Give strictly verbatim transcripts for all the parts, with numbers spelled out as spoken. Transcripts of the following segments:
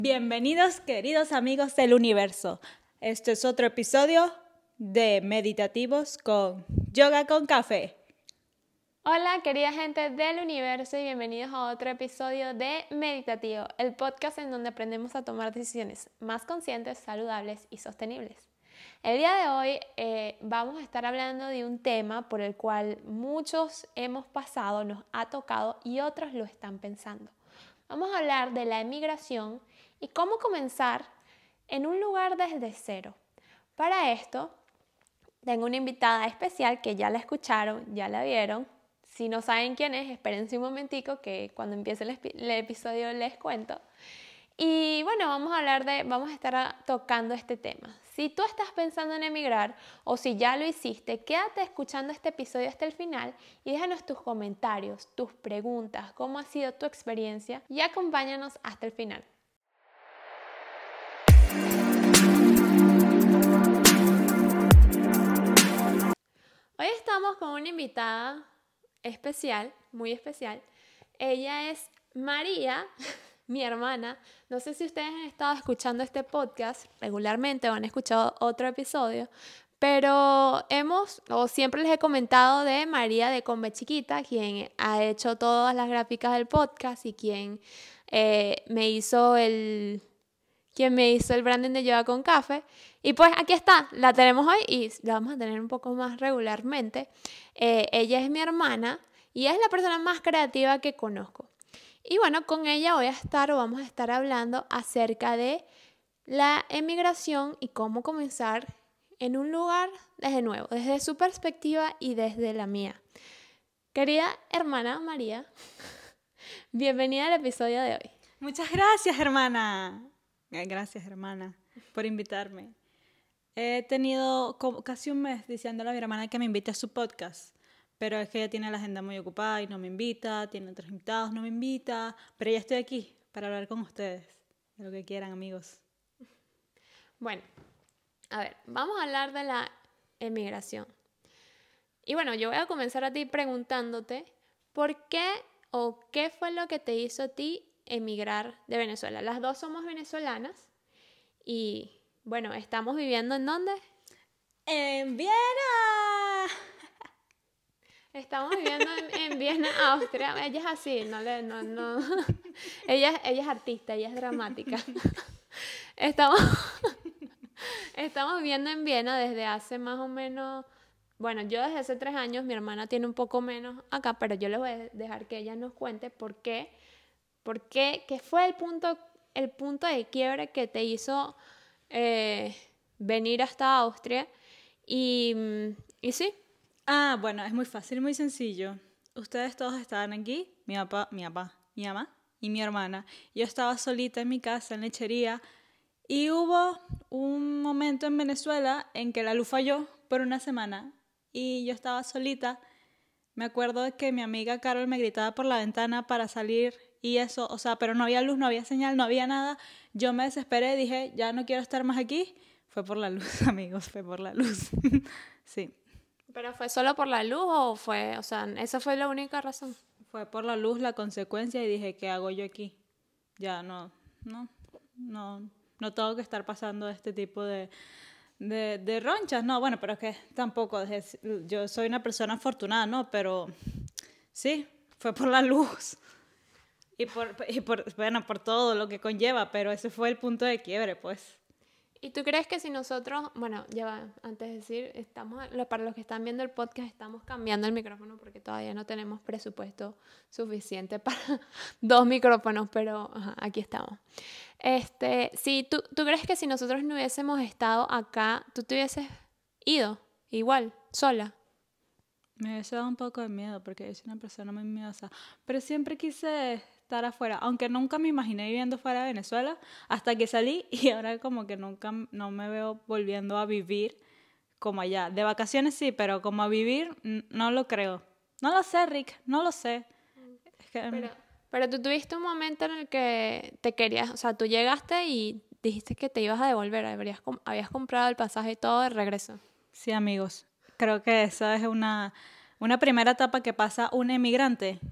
Bienvenidos, queridos amigos del universo. Este es otro episodio de Meditativos con Yoga con Café. Hola, querida gente del universo y bienvenidos a otro episodio de Meditativo, el podcast en donde aprendemos a tomar decisiones más conscientes, saludables y sostenibles. El día de hoy eh, vamos a estar hablando de un tema por el cual muchos hemos pasado, nos ha tocado y otros lo están pensando. Vamos a hablar de la emigración y cómo comenzar en un lugar desde cero. Para esto, tengo una invitada especial que ya la escucharon, ya la vieron. Si no saben quién es, espérense un momentico que cuando empiece el, el episodio les cuento. Y bueno, vamos a hablar de, vamos a estar tocando este tema. Si tú estás pensando en emigrar o si ya lo hiciste, quédate escuchando este episodio hasta el final y déjanos tus comentarios, tus preguntas, cómo ha sido tu experiencia y acompáñanos hasta el final. Hoy estamos con una invitada especial, muy especial. Ella es María, mi hermana. No sé si ustedes han estado escuchando este podcast regularmente o han escuchado otro episodio, pero hemos, o siempre les he comentado de María de Combe Chiquita, quien ha hecho todas las gráficas del podcast y quien eh, me hizo el... quien me hizo el branding de Yoga con Café. Y pues aquí está, la tenemos hoy y la vamos a tener un poco más regularmente. Eh, ella es mi hermana y es la persona más creativa que conozco. Y bueno, con ella voy a estar o vamos a estar hablando acerca de la emigración y cómo comenzar en un lugar desde nuevo, desde su perspectiva y desde la mía. Querida hermana María, bienvenida al episodio de hoy. Muchas gracias, hermana. Gracias, hermana, por invitarme. He tenido casi un mes diciéndole a mi hermana que me invite a su podcast, pero es que ella tiene la agenda muy ocupada y no me invita, tiene otros invitados, no me invita, pero ya estoy aquí para hablar con ustedes, de lo que quieran, amigos. Bueno, a ver, vamos a hablar de la emigración. Y bueno, yo voy a comenzar a ti preguntándote, ¿por qué o qué fue lo que te hizo a ti emigrar de Venezuela? Las dos somos venezolanas y, bueno, ¿estamos viviendo en dónde? ¡En Viena! Estamos viviendo en, en Viena, Austria. Ella es así, no le, no, no. ella, ella es artista, ella es dramática. Estamos, estamos viviendo en Viena desde hace más o menos, bueno, yo desde hace tres años, mi hermana tiene un poco menos acá, pero yo le voy a dejar que ella nos cuente por qué, por qué, qué fue el punto, el punto de quiebre que te hizo eh, venir hasta Austria. Y, y sí. Ah, bueno, es muy fácil, muy sencillo. Ustedes todos estaban aquí, mi papá, mi papá, mi mamá y mi hermana. Yo estaba solita en mi casa, en lechería, y hubo un momento en Venezuela en que la luz falló por una semana y yo estaba solita. Me acuerdo de que mi amiga Carol me gritaba por la ventana para salir y eso, o sea, pero no había luz, no había señal, no había nada. Yo me desesperé y dije, ya no quiero estar más aquí. Fue por la luz, amigos, fue por la luz. Sí. ¿Pero fue solo por la luz o fue, o sea, esa fue la única razón? Fue por la luz la consecuencia y dije, ¿qué hago yo aquí? Ya no, no, no, no tengo que estar pasando este tipo de, de, de ronchas. No, bueno, pero es que tampoco, yo soy una persona afortunada, ¿no? Pero sí, fue por la luz y por, y por, bueno, por todo lo que conlleva, pero ese fue el punto de quiebre, pues. ¿Y tú crees que si nosotros, bueno, ya va, antes de decir, estamos, para los que están viendo el podcast, estamos cambiando el micrófono porque todavía no tenemos presupuesto suficiente para dos micrófonos, pero ajá, aquí estamos. Este, si tú, ¿tú crees que si nosotros no hubiésemos estado acá, tú te hubieses ido igual, sola? Me hubiese dado un poco de miedo porque yo soy una persona muy miedosa, pero siempre quise estar afuera, aunque nunca me imaginé viviendo fuera de Venezuela hasta que salí y ahora como que nunca no me veo volviendo a vivir como allá. De vacaciones sí, pero como a vivir no lo creo. No lo sé, Rick, no lo sé. Es que, pero, pero tú tuviste un momento en el que te querías, o sea, tú llegaste y dijiste que te ibas a devolver, habrías, habías comprado el pasaje y todo de regreso. Sí, amigos, creo que esa es una, una primera etapa que pasa un emigrante,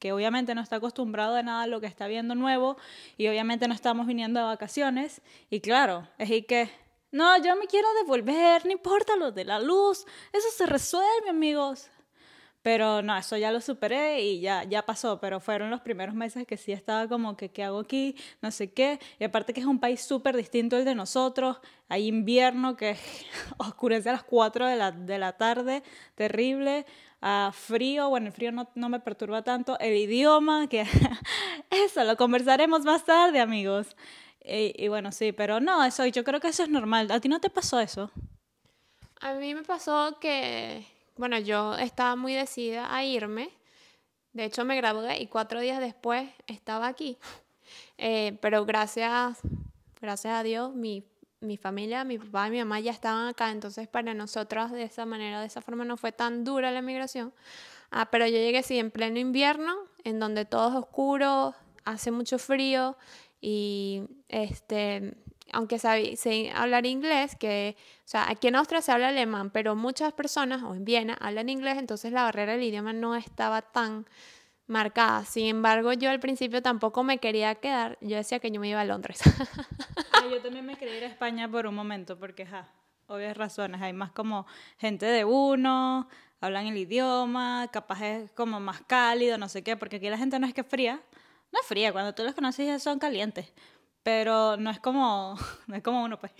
que obviamente no está acostumbrado a nada a lo que está viendo nuevo y obviamente no estamos viniendo de vacaciones. Y claro, es y que, no, yo me quiero devolver, no importa lo de la luz, eso se resuelve, amigos. Pero no, eso ya lo superé y ya, ya pasó, pero fueron los primeros meses que sí estaba como que, ¿qué hago aquí? No sé qué. Y aparte que es un país súper distinto al de nosotros. Hay invierno que oscurece a las cuatro de la, de la tarde, terrible. Uh, frío, bueno, el frío no, no me perturba tanto. El idioma, que eso lo conversaremos más tarde, amigos. Y, y bueno, sí, pero no, eso, yo creo que eso es normal. ¿A ti no te pasó eso? A mí me pasó que, bueno, yo estaba muy decidida a irme. De hecho, me gradué y cuatro días después estaba aquí. Eh, pero gracias, gracias a Dios, mi, mi familia, mi papá y mi mamá ya estaban acá. Entonces, para nosotros de esa manera, de esa forma, no fue tan dura la emigración. Ah, pero yo llegué sí en pleno invierno, en donde todo es oscuro, hace mucho frío y este, aunque sabía sé hablar inglés, que, o sea, aquí en Austria se habla alemán, pero muchas personas, o en Viena, hablan inglés, entonces la barrera del idioma no estaba tan marcada. Sin embargo, yo al principio tampoco me quería quedar, yo decía que yo me iba a Londres. Ah, yo también me quería ir a España por un momento, porque, ja, obvias razones, hay más como gente de uno, hablan el idioma, capaz es como más cálido, no sé qué, porque aquí la gente no es que es fría, no es fría, cuando tú los conoces ya son calientes, pero no es como, no es como uno, pues.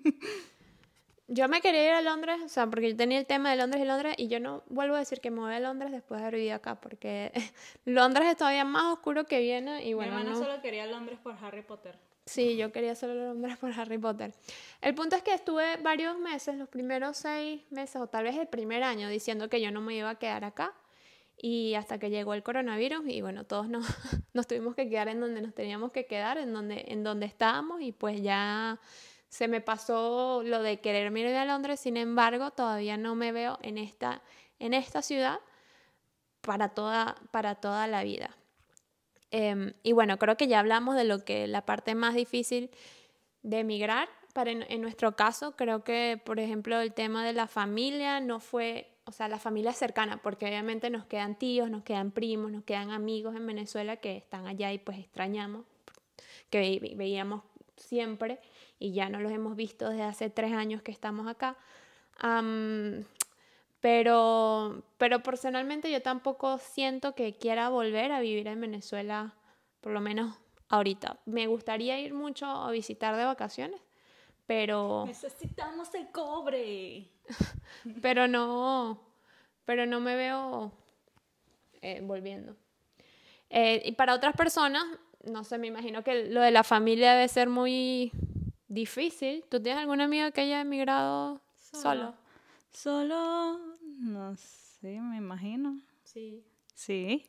Yo me quería ir a Londres, o sea, porque yo tenía el tema de Londres y Londres, y yo no vuelvo a decir que me voy a Londres después de haber vivido acá, porque Londres es todavía más oscuro que Viena, y bueno, Mi hermana no. solo quería Londres por Harry Potter. Sí, yo quería solo Londres por Harry Potter. El punto es que estuve varios meses, los primeros seis meses, o tal vez el primer año, diciendo que yo no me iba a quedar acá, y hasta que llegó el coronavirus, y bueno, todos nos, nos tuvimos que quedar en donde nos teníamos que quedar, en donde, en donde estábamos, y pues ya se me pasó lo de quererme ir a Londres. Sin embargo, todavía no me veo en esta, en esta ciudad para toda, para toda la vida. Eh, y bueno, creo que ya hablamos de lo que la parte más difícil de emigrar. Para en, en nuestro caso, creo que, por ejemplo, el tema de la familia no fue, o sea, la familia cercana, porque obviamente nos quedan tíos, nos quedan primos, nos quedan amigos en Venezuela que están allá y pues extrañamos, que ve, veíamos siempre y ya no los hemos visto desde hace tres años que estamos acá. Um, pero, pero personalmente yo tampoco siento que quiera volver a vivir en Venezuela, por lo menos ahorita. Me gustaría ir mucho a visitar de vacaciones, pero... Necesitamos el cobre. pero no, pero no me veo eh, volviendo. Eh, y para otras personas, no sé, me imagino que lo de la familia debe ser muy difícil. ¿Tú tienes algún amigo que haya emigrado solo? Solo, solo no sé, me imagino. Sí. Sí.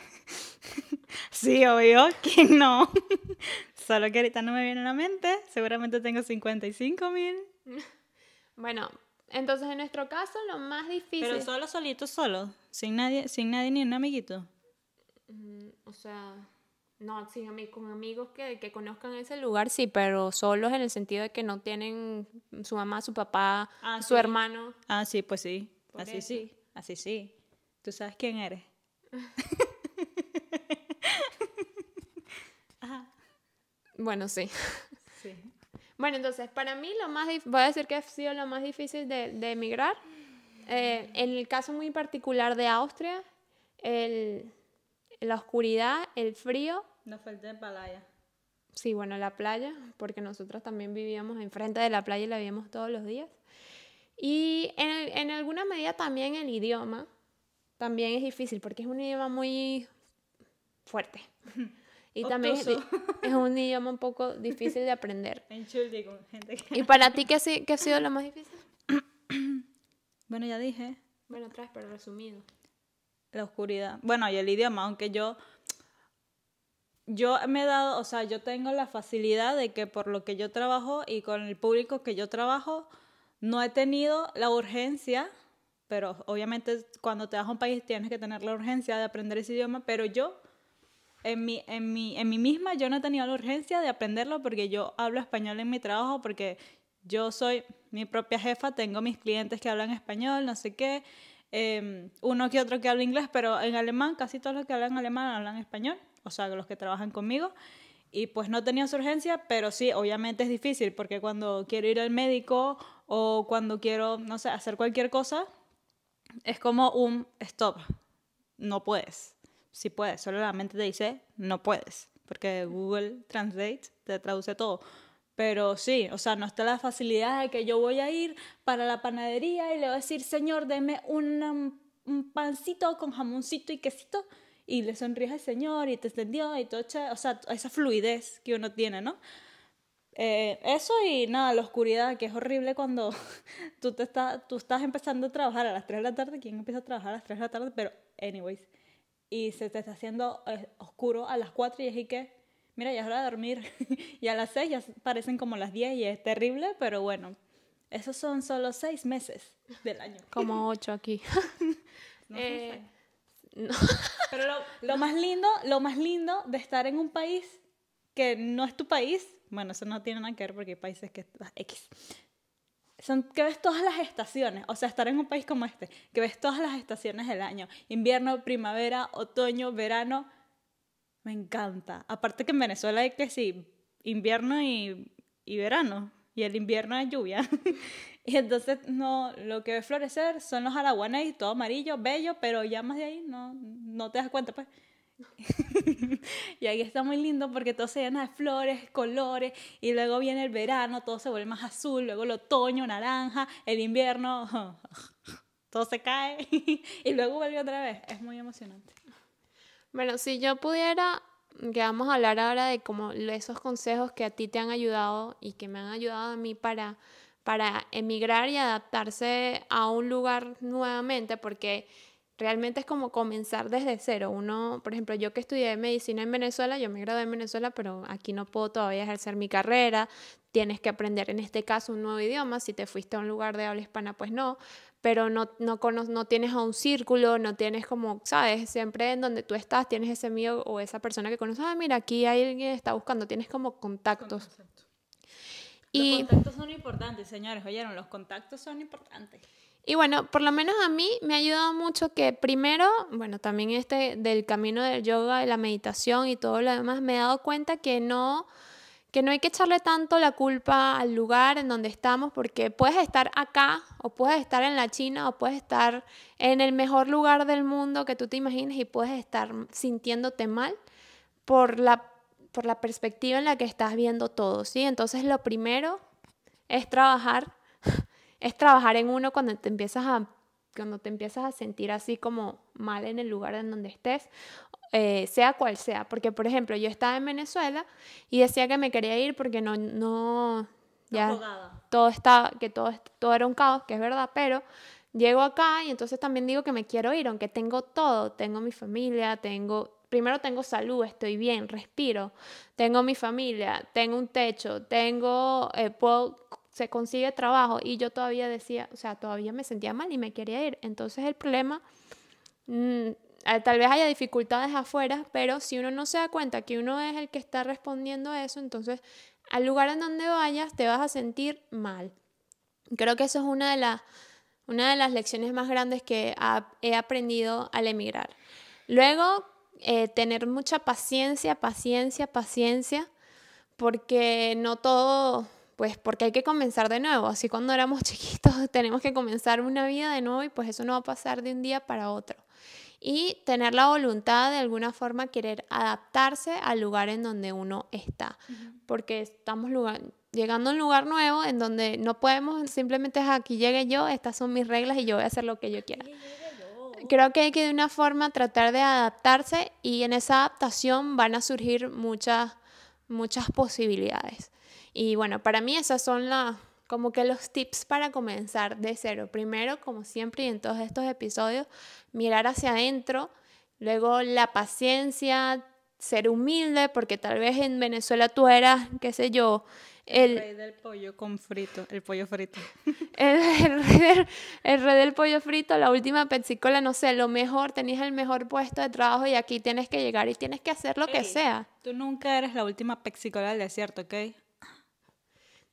Sí, obvio, ¿quién no? Solo que ahorita no me viene a la mente. Seguramente tengo cincuenta y cinco mil. Bueno, entonces en nuestro caso lo más difícil... Pero solo, solito, solo. Sin nadie, sin nadie ni un amiguito. Mm, o sea, no, sin ami- con amigos que, que conozcan ese lugar, sí, pero solos en el sentido de que no tienen su mamá, su papá, Ah, su sí. hermano. Ah, sí, pues sí. Por Así eso. sí, así sí. ¿Tú sabes quién eres? Ajá. Bueno, sí. Sí. Bueno, entonces, para mí lo más dif- voy a decir que ha sido lo más difícil de, de emigrar. Eh, en el caso muy particular de Austria, el, la oscuridad, el frío. No falta en playa. Sí, bueno, la playa, porque nosotros también vivíamos enfrente de la playa y la veíamos todos los días. Y en, el- en alguna medida también el idioma también es difícil, porque es un idioma muy fuerte. Y también es, Obtuso. es un idioma un poco difícil de aprender. Entschuldigung, gente que... ¿Y para ti qué, ha si- qué ha sido lo más difícil? Bueno, ya dije, Bueno, otra vez, pero resumido. la oscuridad. Bueno, y el idioma, aunque yo... Yo me he dado, o sea, yo tengo la facilidad de que por lo que yo trabajo y con el público que yo trabajo, no he tenido la urgencia, pero obviamente cuando te vas a un país tienes que tener la urgencia de aprender ese idioma, pero yo, en mí, en mí, en mí misma, yo no he tenido la urgencia de aprenderlo porque yo hablo español en mi trabajo, porque yo soy mi propia jefa, tengo mis clientes que hablan español, no sé qué, eh, uno que otro que habla inglés, pero en alemán, casi todos los que hablan alemán hablan español, o sea, los que trabajan conmigo. Y pues no tenía su urgencia, pero sí, obviamente es difícil, porque cuando quiero ir al médico o cuando quiero, no sé, hacer cualquier cosa, es como un stop, no puedes. Sí puedes, solo la mente te dice no puedes, porque Google Translate te traduce todo. Pero sí, o sea, no está la facilidad de que yo voy a ir para la panadería y le voy a decir, señor, deme una- un pancito con jamoncito y quesito, y le sonríes al señor y te entendió y todo, chévere. O sea, esa fluidez que uno tiene, ¿no? Eh, eso y nada, la oscuridad, que es horrible cuando tú, te estás, tú estás empezando a trabajar a las tres de la tarde. ¿Quién empieza a trabajar a las tres de la tarde? Pero, anyways, y se te está haciendo eh, oscuro a las cuatro y es y que, mira, ya es hora de dormir. Y a las seis ya parecen como las diez y es terrible, pero bueno, esos son solo seis meses del año. Como ocho aquí. No Eh, sé. no. Pero lo, lo más lindo, lo más lindo de estar en un país que no es tu país, bueno, eso no tiene nada que ver porque hay países que X, son que ves todas las estaciones, o sea, estar en un país como este, que ves todas las estaciones del año, invierno, primavera, otoño, verano, me encanta. Aparte que en Venezuela hay que sí, invierno y, y verano, y el invierno es lluvia. Y entonces no, lo que ves florecer son los araguanés, todo amarillo, bello, pero ya más de ahí no, no te das cuenta, pues. Y ahí está muy lindo porque todo se llena de flores, colores, y luego viene el verano, todo se vuelve más azul, luego el otoño, naranja, el invierno, todo se cae y luego vuelve otra vez. Es muy emocionante. Bueno, si yo pudiera, que vamos a hablar ahora de como esos consejos que a ti te han ayudado y que me han ayudado a mí para, para emigrar y adaptarse a un lugar nuevamente, porque realmente es como comenzar desde cero. Uno, por ejemplo, yo que estudié medicina en Venezuela, yo me gradué en Venezuela, pero aquí no puedo todavía ejercer mi carrera. Tienes que aprender en este caso un nuevo idioma. Si te fuiste a un lugar de habla hispana, pues no. Pero no, no, cono- no tienes a un círculo, no tienes como, ¿sabes? Siempre en donde tú estás tienes ese amigo o esa persona que conoces. Ah, mira, aquí hay alguien que está buscando. Tienes como contactos. Exacto. Los Y contactos son importantes, señores, oyeron, los contactos son importantes. Y bueno, por lo menos a mí me ha ayudado mucho que primero, bueno, también este del camino del yoga y la meditación y todo lo demás, me he dado cuenta que no, que no hay que echarle tanto la culpa al lugar en donde estamos, porque puedes estar acá o puedes estar en la China o puedes estar en el mejor lugar del mundo que tú te imagines y puedes estar sintiéndote mal por la, por la perspectiva en la que estás viendo todo, ¿sí? Entonces lo primero es trabajar es trabajar en uno cuando te empiezas a, cuando te empiezas a sentir así como mal en el lugar en donde estés, eh, sea cual sea. Porque, por ejemplo, yo estaba en Venezuela y decía que me quería ir porque no, no, ya Ahogada. todo estaba, que todo, todo era un caos, que es verdad, pero llego acá y entonces también digo que me quiero ir, aunque tengo todo, tengo mi familia, tengo, primero tengo salud, estoy bien, respiro, tengo mi familia, tengo un techo, tengo, eh, puedo, se consigue trabajo y yo todavía decía, o sea, todavía me sentía mal y me quería ir. Entonces el problema, mmm, tal vez haya dificultades afuera, pero si uno no se da cuenta que uno es el que está respondiendo a eso, entonces al lugar en donde vayas te vas a sentir mal. Creo que eso es una de las, una de las lecciones más grandes que ha, he aprendido al emigrar. Luego, eh, tener mucha paciencia, paciencia, paciencia, porque no todo, pues porque hay que comenzar de nuevo. Así cuando éramos chiquitos tenemos que comenzar una vida de nuevo y pues eso no va a pasar de un día para otro. Y tener la voluntad de alguna forma querer adaptarse al lugar en donde uno está. Uh-huh. Porque estamos lugar, llegando a un lugar nuevo en donde no podemos simplemente aquí llegue yo, estas son mis reglas y yo voy a hacer lo que yo quiera. Creo que hay que de una forma tratar de adaptarse y en esa adaptación van a surgir muchas, muchas posibilidades. Y bueno, para mí esas son las, como que los tips para comenzar de cero. Primero, como siempre y en todos estos episodios, mirar hacia adentro. Luego la paciencia, ser humilde, porque tal vez en Venezuela tú eras, qué sé yo, el, el rey del pollo con frito, el pollo frito. El, el, rey del, el rey del pollo frito, la última pepsicola, no sé, lo mejor, tenías el mejor puesto de trabajo y aquí tienes que llegar y tienes que hacer lo Ey, que sea. Tú nunca eres la última pepsicola del desierto, ¿ok?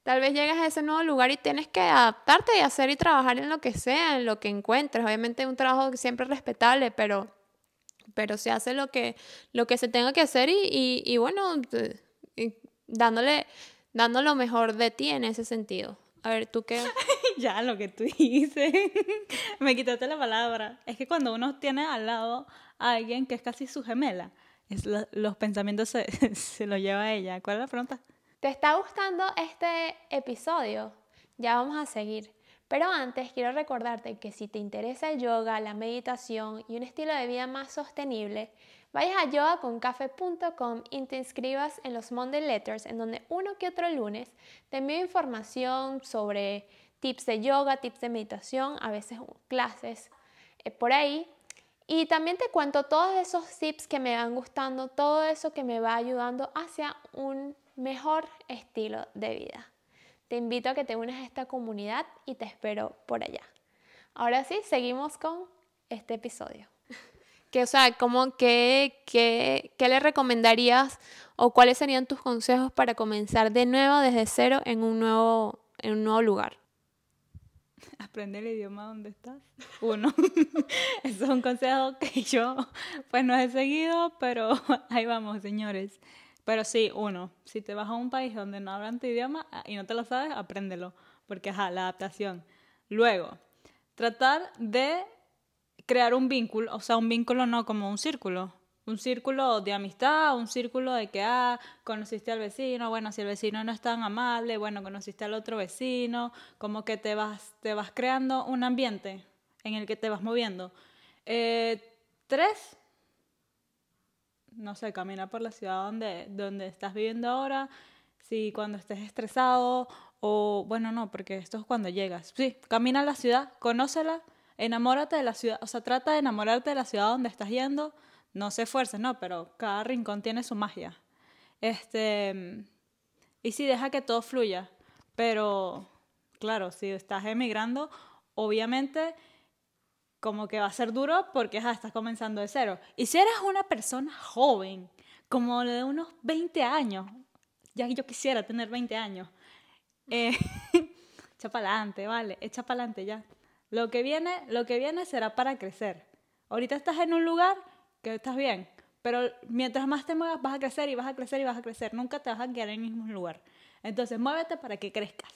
Tal vez llegas a ese nuevo lugar y tienes que adaptarte y hacer y trabajar en lo que sea, en lo que encuentres. Obviamente es un trabajo siempre respetable, pero, pero se hace lo que, lo que se tenga que hacer y, y, y bueno, t- y dándole, dando lo mejor de ti en ese sentido. A ver, ¿tú qué? Ya, lo que tú dices. Me quitaste la palabra. Es que cuando uno tiene al lado a alguien que es casi su gemela, es lo- los pensamientos se, se los lleva a ella. ¿Cuál es la pregunta? ¿Te está gustando este episodio? Ya vamos a seguir. Pero antes quiero recordarte que si te interesa el yoga, la meditación y un estilo de vida más sostenible, vayas a yoga con café punto com y te inscribas en los Monday Letters, en donde uno que otro lunes te envío información sobre tips de yoga, tips de meditación, a veces clases eh, por ahí. Y también te cuento todos esos tips que me van gustando, todo eso que me va ayudando hacia un mejor estilo de vida. Te invito a que te unas a esta comunidad y te espero por allá. Ahora sí, seguimos con este episodio. Que, o sea, ¿cómo, qué, qué, ¿qué le recomendarías o cuáles serían tus consejos para comenzar de nuevo desde cero en un nuevo, en un nuevo lugar? Aprende el idioma donde estás. Uno. Eso es un consejo que yo pues no he seguido, pero ahí vamos, señores. Pero sí, uno, si te vas a un país donde no hablan tu idioma y no te lo sabes, apréndelo, porque ajá, la adaptación. Luego, tratar de crear un vínculo, o sea, un vínculo no como un círculo, un círculo de amistad, un círculo de que, ah, conociste al vecino, bueno, si el vecino no es tan amable, bueno, conociste al otro vecino, como que te vas, te vas creando un ambiente en el que te vas moviendo. Eh, tres, no sé, camina por la ciudad donde, donde estás viviendo ahora, si cuando estés estresado o, bueno, no, porque esto es cuando llegas. Sí, camina a la ciudad, conócela, enamórate de la ciudad, o sea, trata de enamorarte de la ciudad donde estás yendo, no se esfuerces, no, pero cada rincón tiene su magia. Este, y sí, deja que todo fluya, pero, claro, si estás emigrando, obviamente como que va a ser duro porque ja, estás comenzando de cero. Y si eres una persona joven, como de unos veinte años, ya yo quisiera tener veinte años, eh, echa para adelante, vale, echa para adelante ya. Lo que viene, lo que viene será para crecer. Ahorita estás en un lugar que estás bien, pero mientras más te muevas vas a crecer y vas a crecer y vas a crecer. Nunca te vas a quedar en el mismo lugar. Entonces muévete para que crezcas.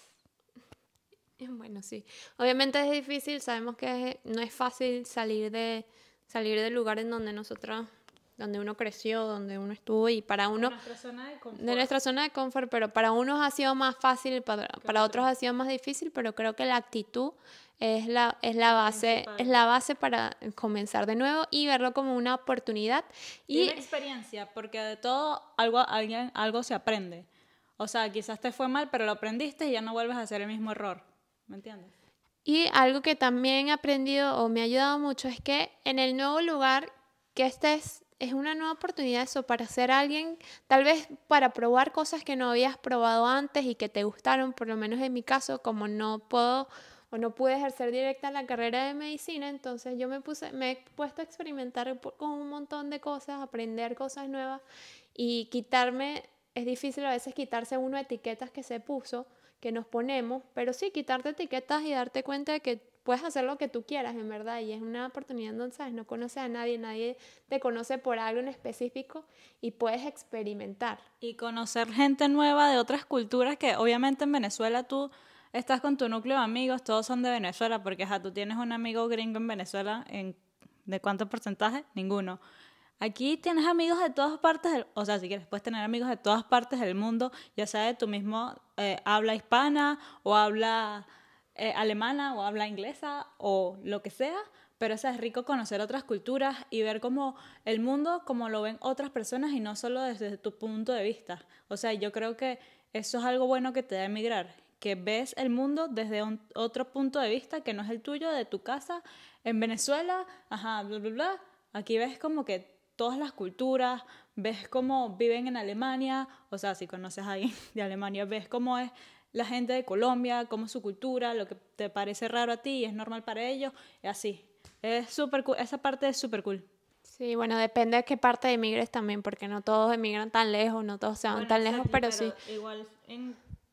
Bueno, sí. Obviamente es difícil, sabemos que es- no es fácil salir de salir del lugar en donde nosotros, donde uno creció, donde uno estuvo y para uno De nuestra zona de confort. de nuestra zona de confort, pero para unos ha sido más fácil, para, para otros otros. ha sido más difícil, pero creo que la actitud es la, es la base, principal. es la base para comenzar de nuevo y verlo como una oportunidad. Y Y una experiencia, porque de todo algo, alguien, algo se aprende. O sea, quizás te fue mal, pero lo aprendiste y ya no vuelves a hacer el mismo error. ¿Me entiendes? Y algo que también he aprendido o me ha ayudado mucho es que en el nuevo lugar que estés es una nueva oportunidad eso para ser alguien, tal vez para probar cosas que no habías probado antes y que te gustaron, por lo menos en mi caso, como no puedo o no pude ejercer directa la carrera de medicina, entonces yo me puse, me he puesto a experimentar con un montón de cosas, aprender cosas nuevas y quitarme, es difícil a veces quitarse uno etiquetas que se puso que nos ponemos, pero sí, quitarte etiquetas y darte cuenta de que puedes hacer lo que tú quieras, en verdad, y es una oportunidad donde, ¿sabes? No conoces a nadie, nadie te conoce por algo en específico y puedes experimentar. Y conocer gente nueva de otras culturas que obviamente en Venezuela tú estás con tu núcleo de amigos, todos son de Venezuela, porque ja, tú tienes un amigo gringo en Venezuela, en, ¿de cuánto porcentaje? Ninguno. Aquí tienes amigos de todas partes, del, o sea, si quieres, puedes tener amigos de todas partes del mundo, ya sea de tu mismo eh, habla hispana o habla eh, alemana o habla inglesa o lo que sea, pero o sea, es rico conocer otras culturas y ver cómo el mundo, como lo ven otras personas y no solo desde tu punto de vista. O sea, yo creo que eso es algo bueno que te da emigrar, que ves el mundo desde un, otro punto de vista que no es el tuyo, de tu casa, en Venezuela, ajá, bla, bla, bla. Aquí ves como que todas las culturas, ves cómo viven en Alemania, o sea, si conoces a alguien de Alemania, ves cómo es la gente de Colombia, cómo es su cultura, lo que te parece raro a ti y es normal para ellos, y así. Es súper cool, esa parte es súper cool. Sí, bueno, depende de qué parte emigres también, porque no todos emigran tan lejos, no todos se van Bueno, tan lejos, exacto, pero pero sí. igual en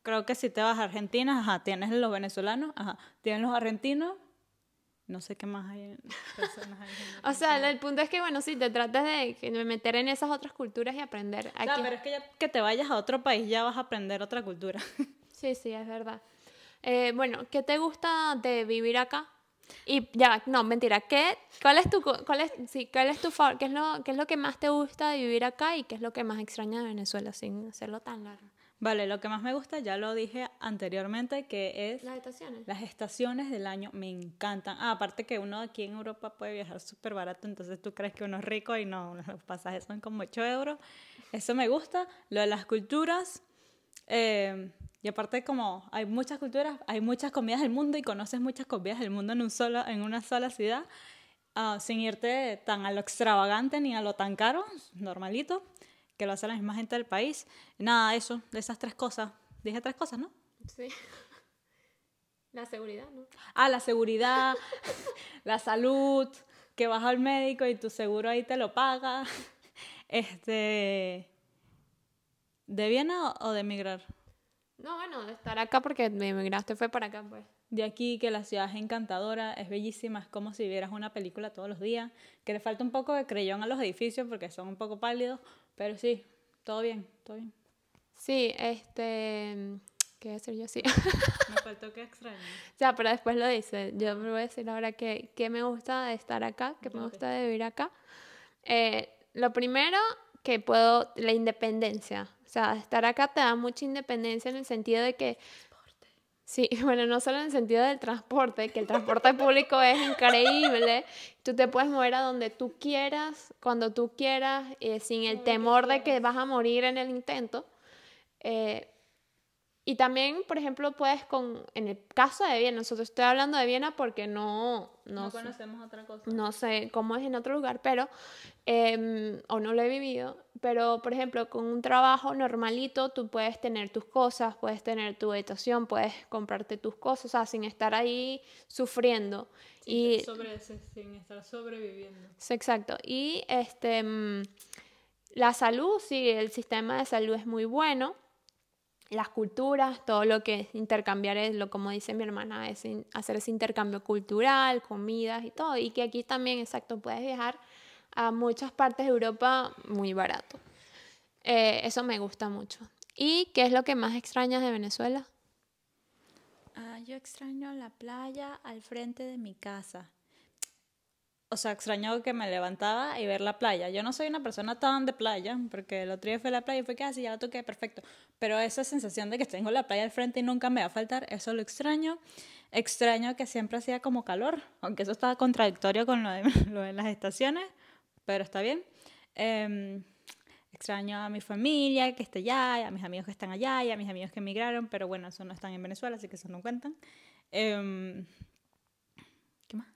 creo que si te vas a Argentina, ajá, tienes los venezolanos, ajá, tienes los argentinos, no sé qué más hay en personas ahí. O sea, el punto es que, bueno, sí, te tratas de, de meter en esas otras culturas y aprender. Aquí. Claro, pero es que ya que te vayas a otro país ya vas a aprender otra cultura. Sí, sí, es verdad. Eh, bueno, ¿qué te gusta de vivir acá? Y ya, no, mentira, ¿qué, cuál es tu, cuál es, sí, cuál es tu, fa- qué es lo, qué es lo que más te gusta de vivir acá y qué es lo que más extrañas de Venezuela sin hacerlo tan largo? Vale, lo que más me gusta, ya lo dije anteriormente, que es Las estaciones. las estaciones del año, me encantan. Ah, aparte que uno aquí en Europa puede viajar súper barato, entonces tú crees que uno es rico y no, los pasajes son como ocho euros. Eso me gusta. Lo de las culturas, eh, y aparte como hay muchas culturas, hay muchas comidas del mundo y conoces muchas comidas del mundo en, un solo, en una sola ciudad, uh, sin irte tan a lo extravagante ni a lo tan caro, normalito, que lo hace la misma gente del país. Nada, eso, de esas tres cosas. Dije tres cosas, ¿no? Sí. La seguridad, ¿no? Ah, la seguridad, la salud, que vas al médico y tu seguro ahí te lo paga. Este, ¿de Viena o de emigrar? No, bueno, de estar acá porque me emigraste fue para acá, pues. De aquí, que la ciudad es encantadora, es bellísima, es como si vieras una película todos los días, que le falta un poco de creyón a los edificios porque son un poco pálidos, pero sí, todo bien, todo bien. Sí, este... ¿Qué voy a decir yo? Sí. Me faltó que extraño. Ya, pero después lo dice. Yo me voy a decir ahora que, que me gusta de estar acá, que me gusta de vivir acá. Eh, lo primero, que puedo, la independencia. O sea, estar acá te da mucha independencia en el sentido de que... Sí, bueno, no solo en el sentido del transporte, que el transporte público es increíble. Tú te puedes mover a donde tú quieras, cuando tú quieras, eh, sin el temor de que vas a morir en el intento. Eh, Y también, por ejemplo, puedes con, en el caso de Viena, nosotros estoy hablando de Viena porque no, no, No sé, conocemos otra cosa. no sé cómo es en otro lugar, pero, eh, o no lo he vivido, pero, por ejemplo, con un trabajo normalito, tú puedes tener tus cosas, puedes tener tu habitación, puedes comprarte tus cosas, o sea, sin estar ahí sufriendo. Sin, y, sobre, sin estar sobreviviendo. sí, exacto. Y este, mm, la salud, sí, el sistema de salud es muy bueno. Las culturas, todo lo que es intercambiar, es lo como dice mi hermana, es in, hacer ese intercambio cultural, comidas y todo. Y que aquí también, exacto, puedes viajar a muchas partes de Europa muy barato. Eh, eso me gusta mucho. ¿Y qué es lo que más extrañas de Venezuela? Ah, yo extraño la playa al frente de mi casa. O sea, extraño que me levantaba y ver la playa. Yo no soy una persona tan de playa, porque el otro día fui a la playa y fue que así, ya la toqué, perfecto. Pero esa sensación de que tengo la playa al frente y nunca me va a faltar, eso lo extraño. Extraño que siempre hacía como calor, aunque eso estaba contradictorio con lo de, lo de las estaciones, pero está bien. Eh, extraño a mi familia que está allá, y a mis amigos que están allá, y a mis amigos que emigraron, pero bueno, eso no están en Venezuela, así que eso no cuentan. Eh, ¿Qué más?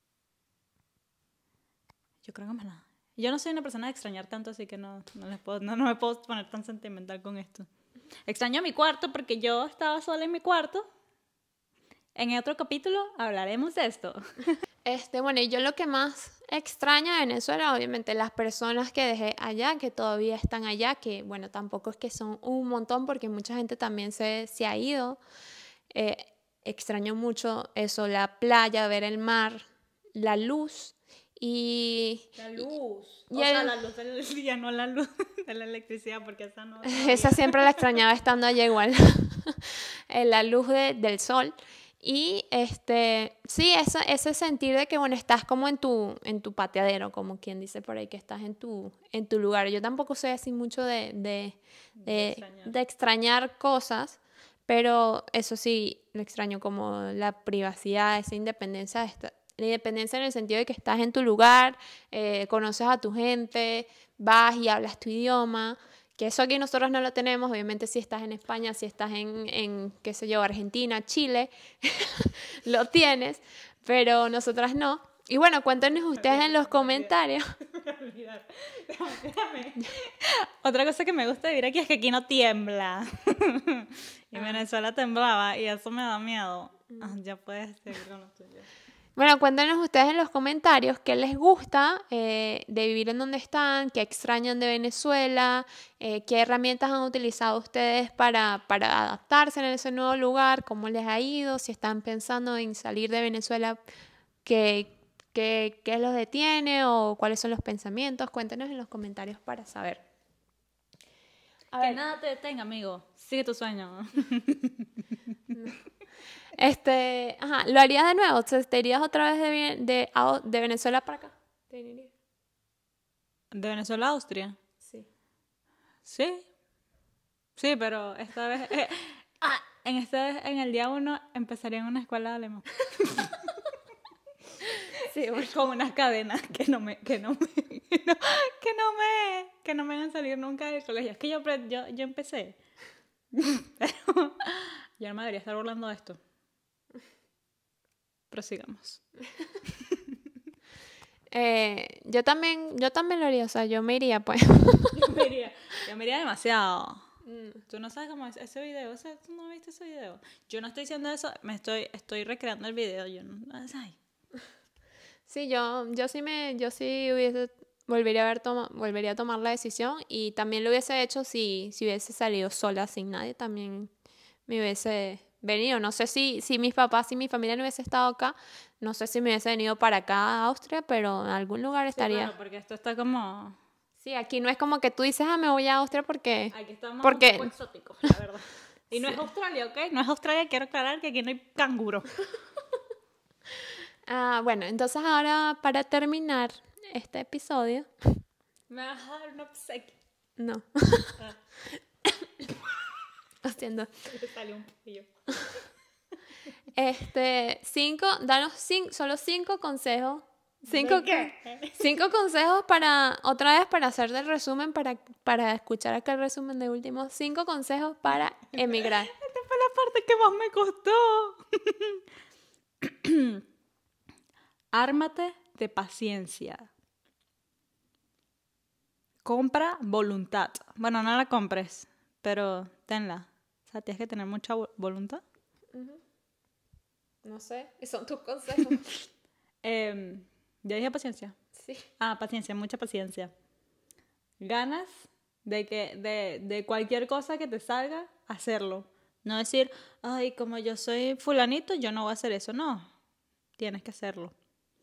Yo creo que más nada. Yo no soy una persona de extrañar tanto, así que no, no, les puedo, no, no me puedo poner tan sentimental con esto. Extraño mi cuarto porque yo estaba sola en mi cuarto. En otro capítulo hablaremos de esto. Este, bueno, y yo lo que más extraño de Venezuela, obviamente, las personas que dejé allá, que todavía están allá, que bueno, tampoco es que son un montón porque mucha gente también se, se ha ido. Eh, extraño mucho eso, la playa, ver el mar, la luz y... La luz. y O sea, el- la luz del día, no la luz de la electricidad, porque esa no... Esa siempre la extrañaba estando allá igual. En la luz de- del sol. Y este, sí, esa, ese sentir de que, bueno, estás como en tu, en tu pateadero, como quien dice por ahí, que estás en tu, en tu lugar. Yo tampoco soy así mucho de, de, De de, extrañar. de extrañar cosas, pero eso sí, lo extraño como la privacidad, esa independencia, de esta- la independencia en el sentido de que estás en tu lugar, eh, conoces a tu gente, vas y hablas tu idioma. Que eso aquí nosotros no lo tenemos, obviamente si estás en España, si estás en, en qué sé yo, Argentina, Chile, lo tienes, pero nosotras no. Y bueno, cuéntenos ustedes en los comentarios. Otra cosa que me gusta de vivir aquí es que aquí no tiembla. Y en Ah. Venezuela temblaba y eso me da miedo. Ah, ya puedes seguir con lo tuyo. Bueno, cuéntenos ustedes en los comentarios qué les gusta eh, de vivir en donde están, qué extrañan de Venezuela, eh, qué herramientas han utilizado ustedes para, para adaptarse en ese nuevo lugar, cómo les ha ido, si están pensando en salir de Venezuela, qué, qué, qué los detiene o cuáles son los pensamientos. Cuéntenos en los comentarios para saber. A que ver. Nada te detenga, amigo. Sigue tu sueño. No. Este, ajá, ¿lo harías de nuevo? ¿Te irías otra vez de, de, de Venezuela para acá? ¿Te irías? ¿De Venezuela a Austria? Sí. Sí. Sí, pero esta vez... Eh, ah, en esta vez, en el día uno, empezaría en una escuela de alemán. Sí, bueno. Con unas cadenas que no me... Que no me... Que no, que no me... Que no me van a salir nunca del colegio. Es que yo, yo, yo empecé. Pero... Yo no me debería estar burlando de esto. Prosigamos. eh, yo también yo también lo haría, o sea, yo me iría, pues. yo me iría, yo me iría demasiado. Mm. Tú no sabes cómo es ese video, o sea, tú no viste ese video. Yo no estoy diciendo eso, me estoy estoy recreando el video, yo no, ay. Sí, yo yo sí me yo sí hubiese volvería a ver toma, volvería a tomar la decisión y también lo hubiese hecho si si hubiese salido sola sin nadie, también me hubiese venido. No sé si, si mis papás, si mi familia no hubiese estado acá, no sé si me hubiese venido para acá a Austria, pero en algún lugar estaría. Sí, claro, porque esto está como... Sí, aquí no es como que tú dices, ah, me voy a Austria porque... Aquí estamos porque... un poco exóticos, la verdad. Y no sí. Es Australia, ¿ok? No es Australia, quiero aclarar que aquí no hay canguro. ah, bueno, entonces ahora para terminar este episodio... ¿Me vas a dar un obsequio? No. Ah. Haciendo. Te salió un poquillo. Este, cinco, danos cinco, solo cinco consejos. Cinco, qué? cinco consejos para, otra vez para hacer el resumen, para, para escuchar acá el resumen de último. Cinco consejos para emigrar. Esta fue la parte que más me costó. Ármate de paciencia. Compra voluntad. Bueno, no la compres, pero tenla. O sea, tienes que tener mucha voluntad. Uh-huh. No sé, son tus consejos. eh, ya dije paciencia. Sí. Ah, paciencia, mucha paciencia. Ganas de que de, de cualquier cosa que te salga, hacerlo. No decir, ay, como yo soy fulanito, yo no voy a hacer eso. No, tienes que hacerlo.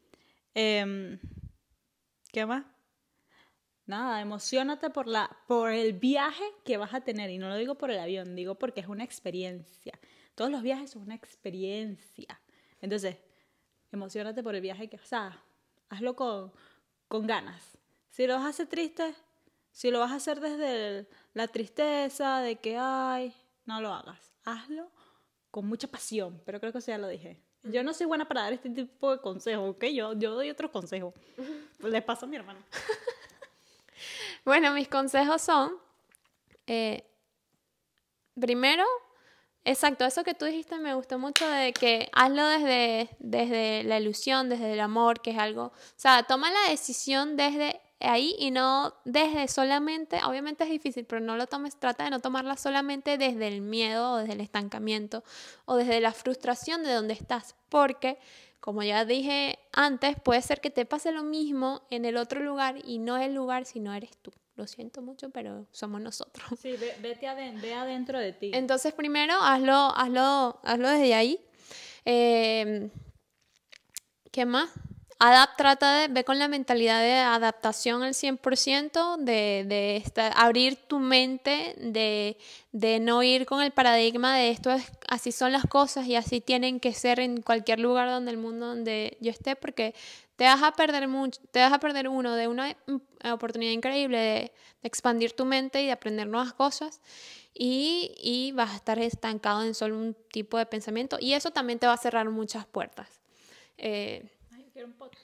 Eh, ¿Qué más? Nada, emociónate por, la, por el viaje que vas a tener. Y no lo digo por el avión, digo porque es una experiencia. Todos los viajes son una experiencia. Entonces, emociónate por el viaje que... O sea, hazlo con, con ganas. Si lo vas a hacer triste, si lo vas a hacer desde el, la tristeza de que, ay, no lo hagas. Hazlo con mucha pasión. Pero creo que eso ya lo dije. Yo no soy buena para dar este tipo de consejos, ¿ok? Yo, yo doy otros consejos. Les paso a mi hermano. Bueno, mis consejos son, eh, primero, exacto, eso que tú dijiste me gustó mucho de que hazlo desde, desde la ilusión, desde el amor, que es algo, o sea, toma la decisión desde ahí y no desde solamente, obviamente es difícil, pero no lo tomes, trata de no tomarla solamente desde el miedo o desde el estancamiento o desde la frustración de donde estás, porque... Como ya dije antes, puede ser que te pase lo mismo en el otro lugar y no es el lugar, sino eres tú. Lo siento mucho, pero somos nosotros. Sí, ve, vete adentro, ve adentro de ti. Entonces, primero, hazlo, hazlo, hazlo desde ahí. Eh, ¿Qué más? Adap, trata de, ve con la mentalidad de adaptación al cien por ciento, de, de esta, abrir tu mente, de, de no ir con el paradigma de esto es, así son las cosas y así tienen que ser en cualquier lugar donde el mundo donde yo esté, porque te vas a perder mucho, te vas a perder uno de una oportunidad increíble de, de expandir tu mente y de aprender nuevas cosas y, y vas a estar estancado en solo un tipo de pensamiento y eso también te va a cerrar muchas puertas. Eh, Un podcast.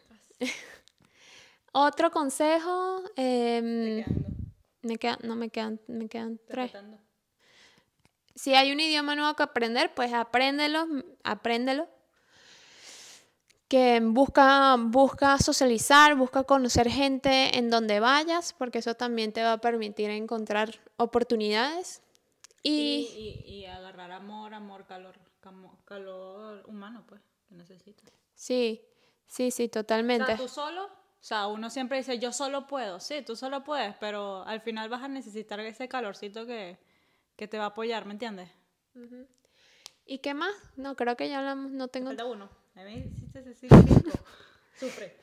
Otro consejo, eh, me quedan, no me quedan, me quedan tres. Tratando. Si hay un idioma nuevo que aprender, pues apréndelo, apréndelo. Que busca, busca socializar, busca conocer gente en donde vayas, porque eso también te va a permitir encontrar oportunidades. Y, y, y, y agarrar amor, amor, calor, calor humano, pues, que necesitas. Sí. Sí, sí, O totalmente. sea, tú solo, o sea, uno siempre dice, yo solo puedo, sí, tú solo puedes, pero al final vas a necesitar ese calorcito que, que te va a apoyar, ¿me entiendes? Ujú. ¿Y qué más? No, creo que ya hablamos, no Te tengo... falta uno. A mí hiciste ese cinco. Sufre.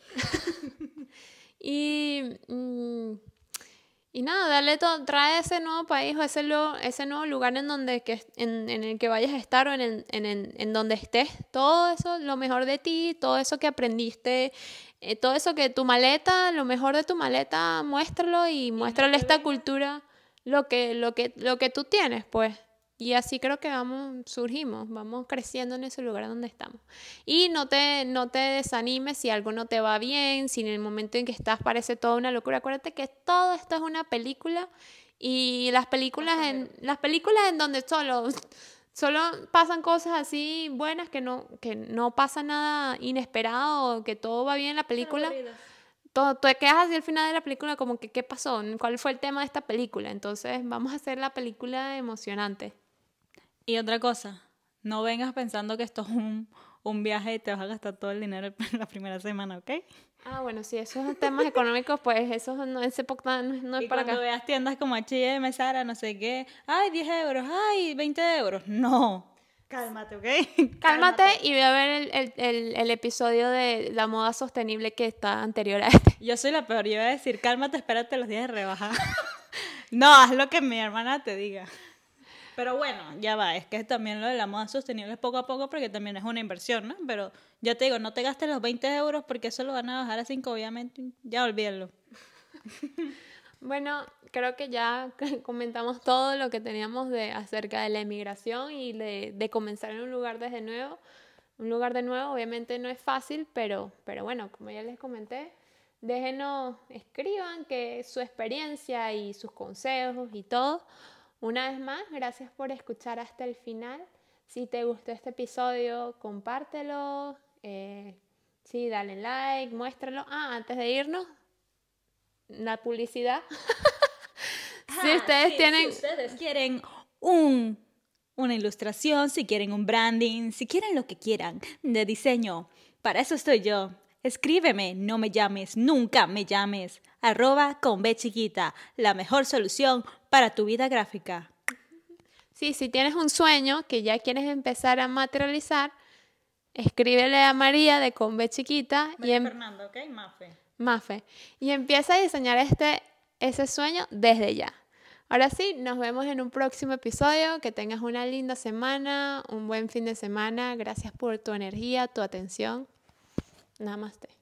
Y, mm, y nada, dale todo, trae ese nuevo país o ese, lo- ese nuevo lugar en donde que, en, en el que vayas a estar o en, el- en, el- en donde estés, todo eso, lo mejor de ti, todo eso que aprendiste, eh, todo eso que tu maleta, lo mejor de tu maleta, muéstralo y muéstrale a te esta vengas. cultura lo que, lo que, lo que tú tienes, pues. Y así creo que vamos, surgimos, vamos creciendo en ese lugar donde estamos. Y no te, no te desanimes si algo no te va bien, si en el momento en que estás parece toda una locura. Acuérdate que todo esto es una película y las películas en, las películas en donde solo, solo pasan cosas así buenas, que no, que no pasa nada inesperado, o que todo va bien en la película. Todo, te quedas así al final de la película como que ¿qué pasó? ¿Cuál fue el tema de esta película? Entonces vamos a hacer la película emocionante. Y otra cosa, no vengas pensando que esto es un, un viaje y te vas a gastar todo el dinero en la primera semana, ¿ok? Ah, bueno, si esos son temas económicos, pues eso no, ese podcast no, es- no es Y para cuando acá. veas tiendas como H y M, Zara, no sé qué, ay, diez euros, ay, veinte euros. No. Cálmate, ¿ok? Cálmate y ve a ver el, el, el, el episodio de la moda sostenible que está anterior a este. Yo soy la peor, yo iba a decir, cálmate, espérate los días de rebaja. No, haz lo que mi hermana te diga. Pero bueno, ya va, es que también lo de la moda sostenible es poco a poco porque también es una inversión, ¿no? Pero ya te digo, no te gastes los veinte euros porque eso lo van a bajar a cinco, obviamente, ya olvídalo. Bueno, creo que ya comentamos todo lo que teníamos de acerca de la emigración y de, de comenzar en un lugar desde nuevo. Un lugar de nuevo, obviamente no es fácil, pero, pero bueno, como ya les comenté, déjenos, escriban que su experiencia y sus consejos y todo. Una vez más, gracias por escuchar hasta el final. Si te gustó este episodio, compártelo. Eh, sí, dale like, muéstralo. Ah, antes de irnos, la publicidad. Si Ah, ustedes sí, si tienen... ustedes quieren un, una ilustración, si quieren un branding, si quieren lo que quieran de diseño, para eso estoy yo. Escríbeme, no me llames, nunca me llames. Arroba con B chiquita, la mejor solución para tu vida gráfica. Sí, si tienes un sueño que ya quieres empezar a materializar, escríbele a María de con B chiquita y María em- Fernanda, ¿ok? Mafe. Mafe y empieza a diseñar este, ese sueño desde ya. Ahora sí, nos vemos en un próximo episodio. Que tengas una linda semana, un buen fin de semana. Gracias por tu energía, tu atención. Namaste.